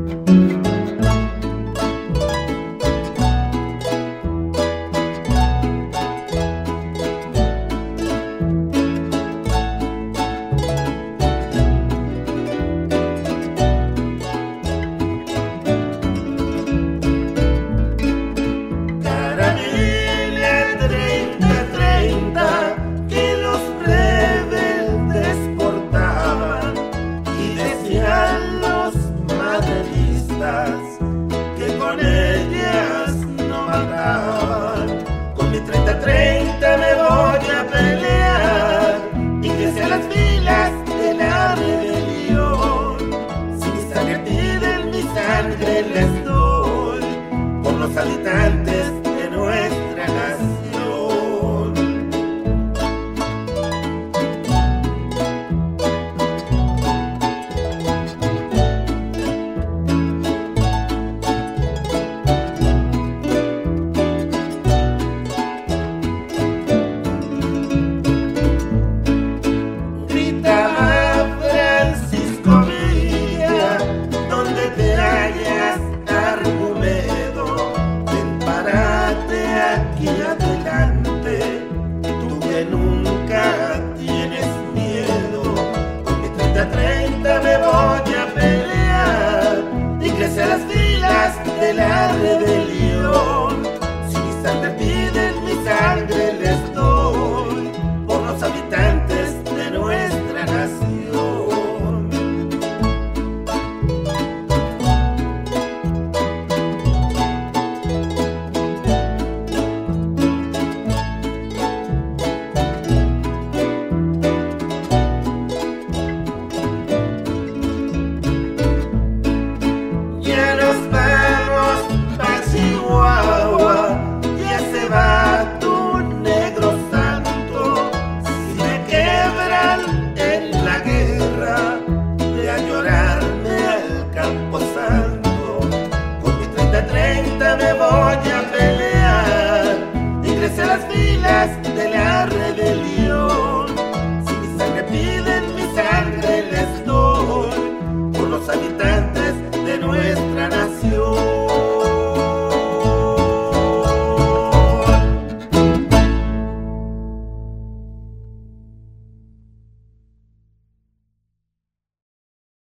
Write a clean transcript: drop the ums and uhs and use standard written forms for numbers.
Que con ellas no mataban. Con mi 30-30 me voy a pelear, ingrese a las filas de la rebelión. Si mi sangre piden, mi sangre les doy, por los habitantes de nuestra nación. Me voy a pelear, ingrese a las filas de la rebelión. Si mi sangre piden, mi sangre les doy, por los habitantes de nuestra nación. Me voy a pelear, ingrese a las filas de la rebelión.